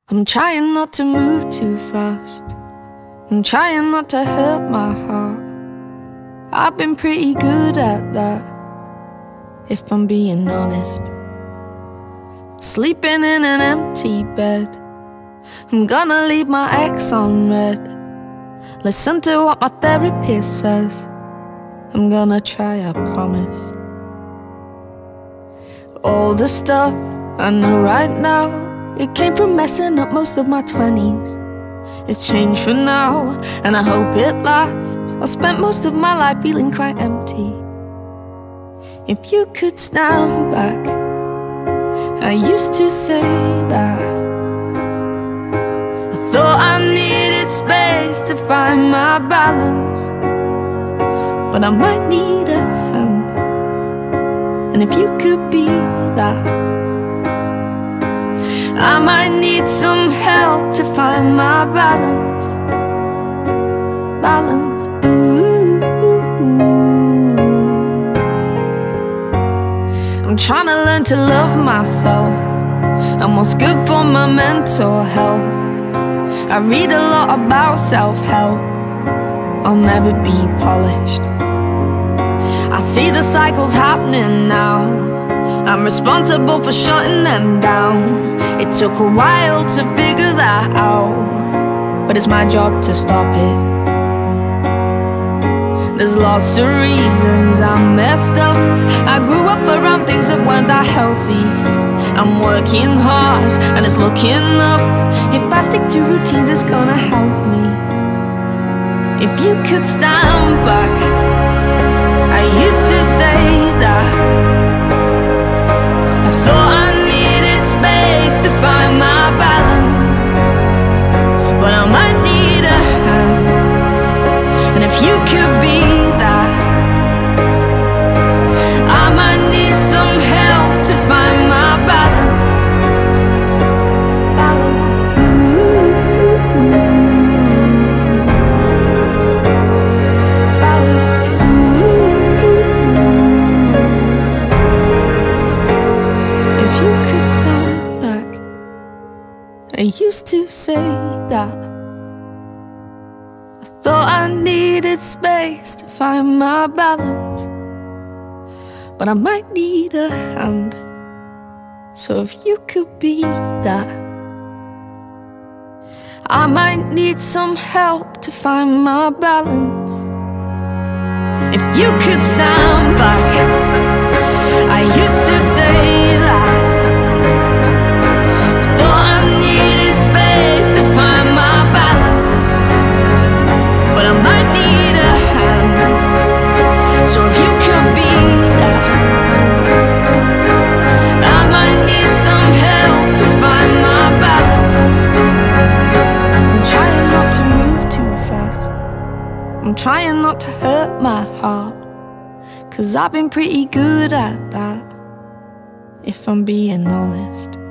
I'm trying not to move too fast. I'm trying not to hurt my heart. I've been pretty good at that, if I'm being honest. Sleeping in an empty bed, I'm gonna leave my ex on red. Listen to what my therapist says, I'm gonna try, I promise. All the stuff I know right now, it came from messing up most of my 20s. It's changed for now, and I hope it lasts. I spent most of my life feeling quite empty. If you could stand back, I used to say that I thought I needed space to find my balance, but I might need a hand. And if you could be that, I might need some help to find my balance. Balance, ooh. I'm trying to learn to love myself and what's good for my mental health. I read a lot about self-help. I'll never be polished. I see the cycles happening now. I'm responsible for shutting them down. It took a while to figure that out, but it's my job to stop it. There's lots of reasons I'm messed up. I grew up around things that weren't that healthy. I'm working hard and it's looking up. If I stick to routines, it's gonna help me. If you could stand back, I used to say that I thought I needed space to find my balance, but I might need a hand. And if you could be that, I might need some help to find my balance. Balance. Ooh. Balance. Ooh. If you could stand back, I used to say that I thought I needed space to find my balance, but I might need a hand. So if you could be that, I might need some help to find my balance. If you could stand back, I used to say that I thought I needed space to find my balance, but I might need a hand. So if you could be that, I might need some help to find my balance. I'm trying not to move too fast. I'm trying not to hurt my heart, 'cause I've been pretty good at that, if I'm being honest.